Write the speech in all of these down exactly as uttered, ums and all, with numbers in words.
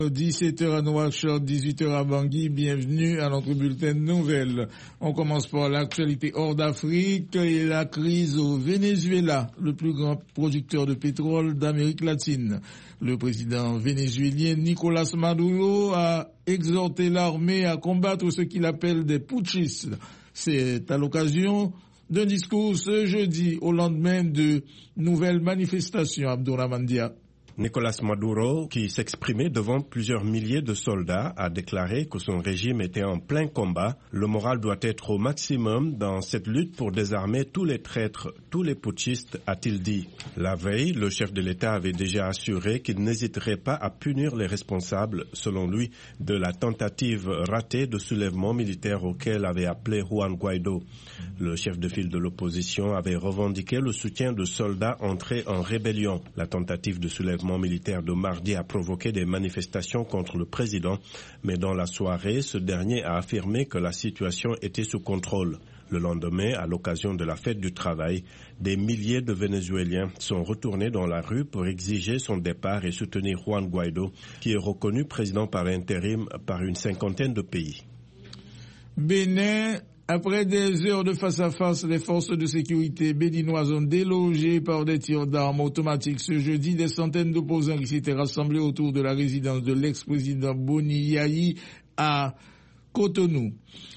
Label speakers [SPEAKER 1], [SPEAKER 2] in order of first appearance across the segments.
[SPEAKER 1] dix-sept heures à Nouakchott, dix-huit heures à Bangui, bienvenue à notre bulletin de nouvelles. On commence par l'actualité hors d'Afrique et la crise au Venezuela, le plus grand producteur de pétrole d'Amérique latine. Le président vénézuélien Nicolas Maduro a exhorté l'armée à combattre ce qu'il appelle des putschistes. C'est à l'occasion d'un discours ce jeudi au lendemain de nouvelles manifestations, Abdourahmane Dia.
[SPEAKER 2] Nicolas Maduro, qui s'exprimait devant plusieurs milliers de soldats, a déclaré que son régime était en plein combat. Le moral doit être au maximum dans cette lutte pour désarmer tous les traîtres, tous les putschistes, a-t-il dit. La veille, le chef de l'État avait déjà assuré qu'il n'hésiterait pas à punir les responsables, selon lui, de la tentative ratée de soulèvement militaire auquel avait appelé Juan Guaido. Le chef de file de l'opposition avait revendiqué le soutien de soldats entrés en rébellion. La tentative de soulèvement militaire de mardi a provoqué des manifestations contre le président, mais dans la soirée, ce dernier a affirmé que la situation était sous contrôle. Le lendemain, à l'occasion de la fête du travail, des milliers de Vénézuéliens sont retournés dans la rue pour exiger son départ et soutenir Juan Guaido, qui est reconnu président par intérim par une cinquantaine de pays.
[SPEAKER 1] Bénin. Après des heures de face-à-face, les forces de sécurité béninoises ont délogé par des tirs d'armes automatiques ce jeudi des centaines d'opposants qui s'étaient rassemblés autour de la résidence de l'ex-président Boni Yayi à Cotonou.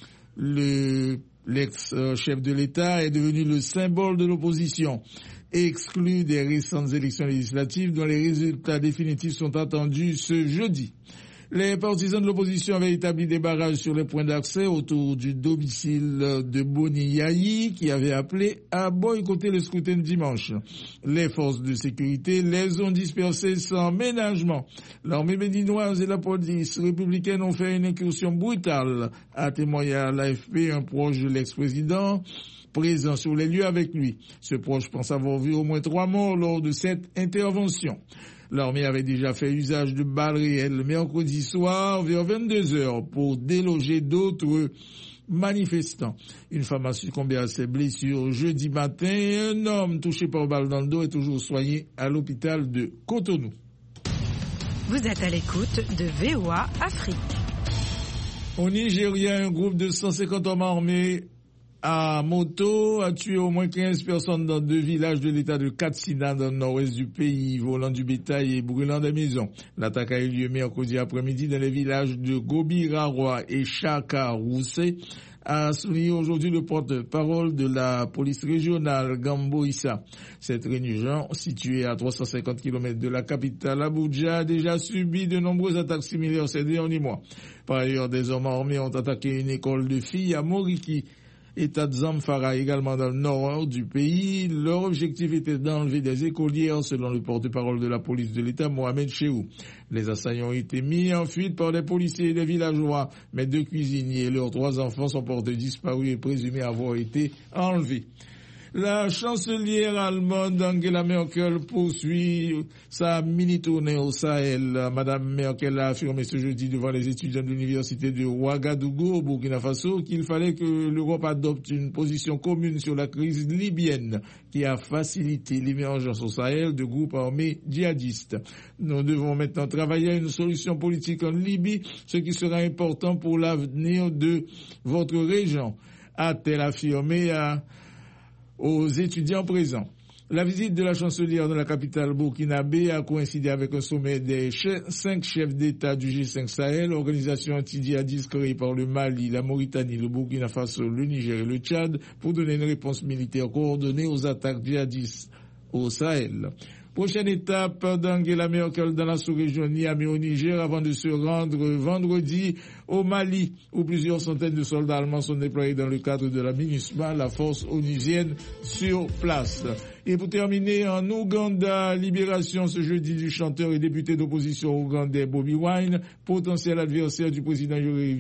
[SPEAKER 1] Le, l'ex-chef de l'État est devenu le symbole de l'opposition, exclu des récentes élections législatives dont les résultats définitifs sont attendus ce jeudi. Les partisans de l'opposition avaient établi des barrages sur les points d'accès autour du domicile de Boni Yayi qui avait appelé à boycotter le scrutin de dimanche. Les forces de sécurité les ont dispersés sans ménagement. L'armée béninoise et la police républicaine ont fait une incursion brutale, a témoigné à l'A F P un proche de l'ex-président présent sur les lieux avec lui. Ce proche pense avoir vu au moins trois morts lors de cette intervention. L'armée avait déjà fait usage de balles réelles le mercredi soir vers vingt-deux heures pour déloger d'autres manifestants. Une femme a succombé à ses blessures jeudi matin et un homme touché par balle dans le dos est toujours soigné à l'hôpital de Cotonou.
[SPEAKER 3] Vous êtes à l'écoute de V O A Afrique.
[SPEAKER 1] Au Nigeria, un groupe de cent cinquante hommes armés à moto a tué au moins quinze personnes dans deux villages de l'état de Katsina dans le nord-ouest du pays, volant du bétail et brûlant des maisons. L'attaque a eu lieu mercredi après-midi dans les villages de Gobirarwa et Chakarouse, a souligné aujourd'hui le porte-parole de la police régionale Gambo Issa. Cette région, située à trois cent cinquante kilomètres de la capitale Abuja, a déjà subi de nombreuses attaques similaires ces derniers mois. Par ailleurs, des hommes armés ont attaqué une école de filles à Moriki, État de Zamfara, également dans le nord du pays. Leur objectif était d'enlever des écolières, selon le porte-parole de la police de l'État, Mohamed Chehou. Les assaillants ont été mis en fuite par des policiers et des villageois, mais deux cuisiniers et leurs trois enfants sont portés disparus et présumés avoir été enlevés. La chancelière allemande Angela Merkel poursuit sa mini-tournée au Sahel. Madame Merkel a affirmé ce jeudi devant les étudiants de l'université de Ouagadougou au Burkina Faso qu'il fallait que l'Europe adopte une position commune sur la crise libyenne qui a facilité l'émergence au Sahel de groupes armés djihadistes. Nous devons maintenant travailler à une solution politique en Libye, ce qui sera important pour l'avenir de votre région, a-t-elle affirmé à aux étudiants présents. La visite de la chancelière dans la capitale burkinabé a coïncidé avec un sommet des cinq chefs d'État du G cinq Sahel, organisation anti-djihadiste créée par le Mali, la Mauritanie, le Burkina Faso, le Niger et le Tchad pour donner une réponse militaire coordonnée aux attaques djihadistes au Sahel. Prochaine étape d'Angela Merkel dans la sous-région Niamey au Niger avant de se rendre vendredi au Mali où plusieurs centaines de soldats allemands sont déployés dans le cadre de la MINUSMA, la force onusienne sur place. Et pour terminer, en Ouganda, libération ce jeudi du chanteur et député d'opposition ougandais Bobi Wine, potentiel adversaire du président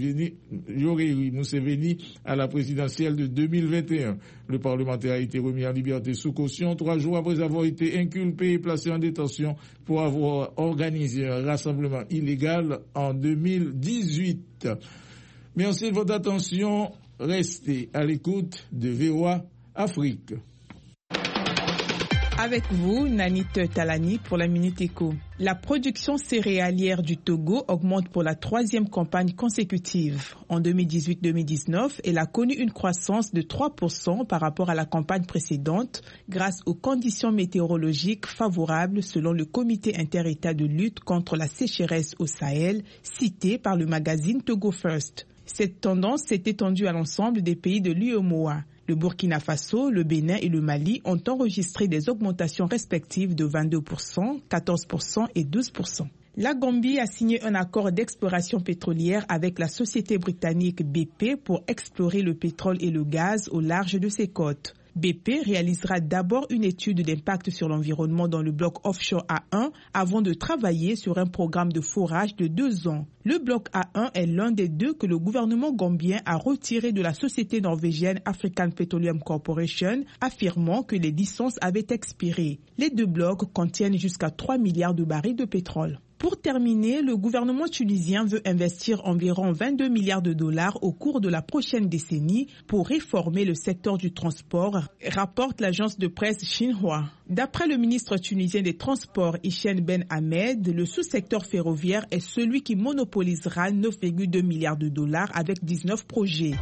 [SPEAKER 1] Yoweri Museveni à la présidentielle de deux mille vingt et un. Le parlementaire a été remis en liberté sous caution trois jours après avoir été inculpé et placé en détention pour avoir organisé un rassemblement illégal en deux mille dix-huit. Merci de votre attention. Restez à l'écoute de V O A Afrique.
[SPEAKER 4] Avec vous, Nanit Talani pour la Minute Éco. La production céréalière du Togo augmente pour la troisième campagne consécutive. En deux mille dix-huit deux mille dix-neuf, elle a connu une croissance de trois pour cent par rapport à la campagne précédente grâce aux conditions météorologiques favorables selon le Comité inter-État de lutte contre la sécheresse au Sahel, cité par le magazine Togo First. Cette tendance s'est étendue à l'ensemble des pays de l'U E M O A. Le Burkina Faso, le Bénin et le Mali ont enregistré des augmentations respectives de vingt-deux pour cent, quatorze pour cent et douze pour cent. La Gambie a signé un accord d'exploration pétrolière avec la société britannique B P pour explorer le pétrole et le gaz au large de ses côtes. B P réalisera d'abord une étude d'impact sur l'environnement dans le bloc offshore A un avant de travailler sur un programme de forage de deux ans. Le bloc A un est l'un des deux que le gouvernement gambien a retiré de la société norvégienne African Petroleum Corporation, affirmant que les licences avaient expiré. Les deux blocs contiennent jusqu'à trois milliards de barils de pétrole. Pour terminer, le gouvernement tunisien veut investir environ vingt-deux milliards de dollars au cours de la prochaine décennie pour réformer le secteur du transport, rapporte l'agence de presse Xinhua. D'après le ministre tunisien des Transports, Hichem Ben Ahmed, le sous-secteur ferroviaire est celui qui monopolisera neuf virgule deux milliards de dollars avec dix-neuf projets.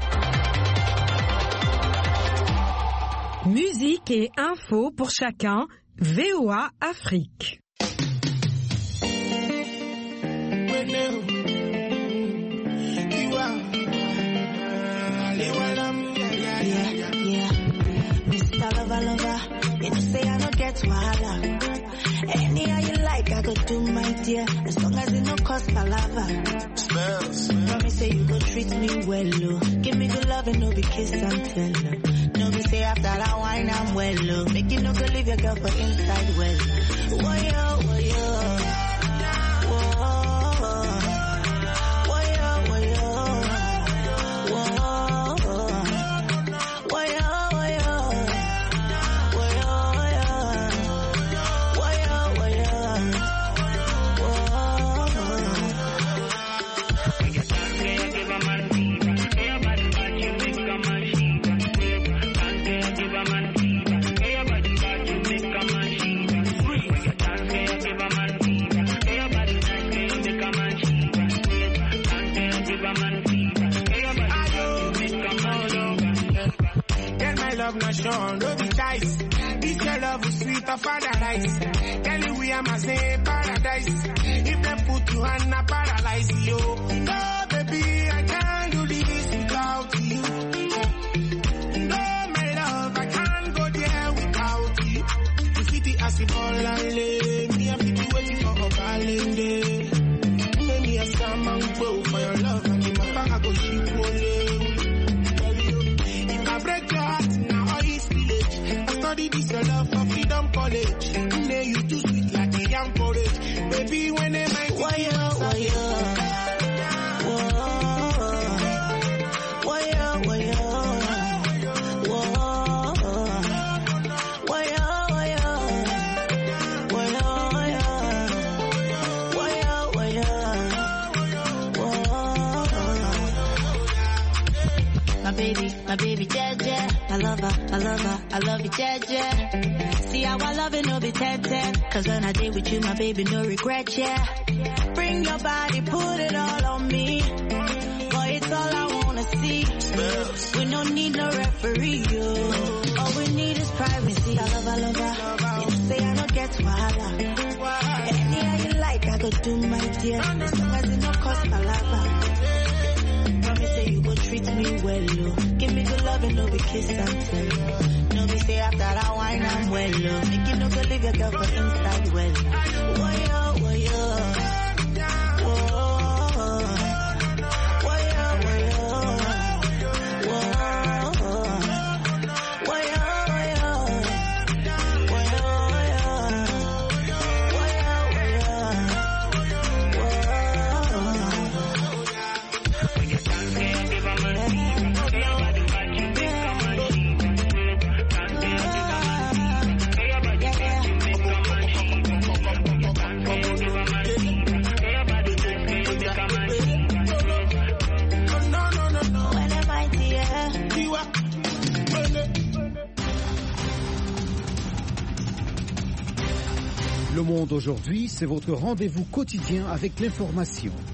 [SPEAKER 3] Musique et infos pour chacun, V O A Afrique.
[SPEAKER 5] Lover, lover, you know say I don't get wahala. Any how you like, I go do my dear, as long as it no cost palava. Smells. Promise say you go treat me well, oh. Give me good love and no be kiss and tell, oh. No be say after that wine I'm well, oh. Make you no go leave your girl for inside well. Whoa yo, whoa yo.
[SPEAKER 6] Don't be dice. This your love is sweet of paradise. Tell you we are my same paradise. If they put you on a paralyze you. No baby, I can't do this without you. No my love, I can't go there without you. You fit the acid ball and lay. Me I fit the waiting for a balling day. Make me a salmon bow for your love and in my back I go shoot one. If I break your heart this your love for freedom college. Nay, you too sweet like a young porridge. Baby, when am I why you, why you? Why you, why you? My baby, my baby, Jaja. I love her, I love her, I love you, Jaja. See how I love it, no be ten-ten. Cause when I did with you, my baby, no regret, yeah. Bring your body, put it all on me. Boy, it's all I wanna see. We don't need no referee, yo. All we need is privacy. I love her, I love her. You know, say I don't get wahala. Any how you like, I go do my dear. As long as it no cost palava. Say you go treat me well, oh. Give me good love and no be kiss and tell. No be say after that wine I'm well, oh. Make you no go leave your girl for inside well. Why yo, why yo?
[SPEAKER 7] Monde aujourd'hui, c'est votre rendez-vous quotidien avec l'information.